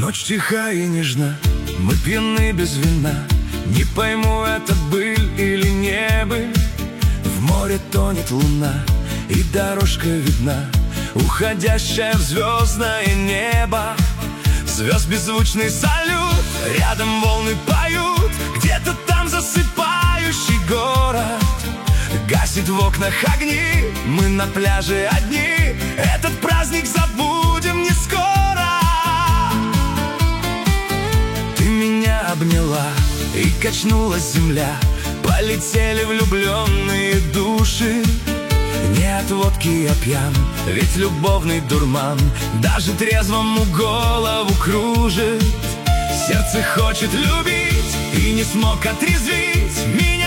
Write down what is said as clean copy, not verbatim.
Ночь тиха и нежна, мы пьяны без вина. Не пойму, это быль или не быль. В море тонет луна, и дорожка видна, уходящая в звездное небо. Звезд беззвучный салют, рядом волны поют. Где-то там засыпающий город гасит в окнах огни, мы на пляже одни. Этот праздник забудем не скоро. Ты меня обняла, и качнулась земля. Полетели влюбленные души. Не от водки я пьян, ведь любовный дурман даже трезвому голову кружит. Сердце хочет любить и не смог отрезвить меня.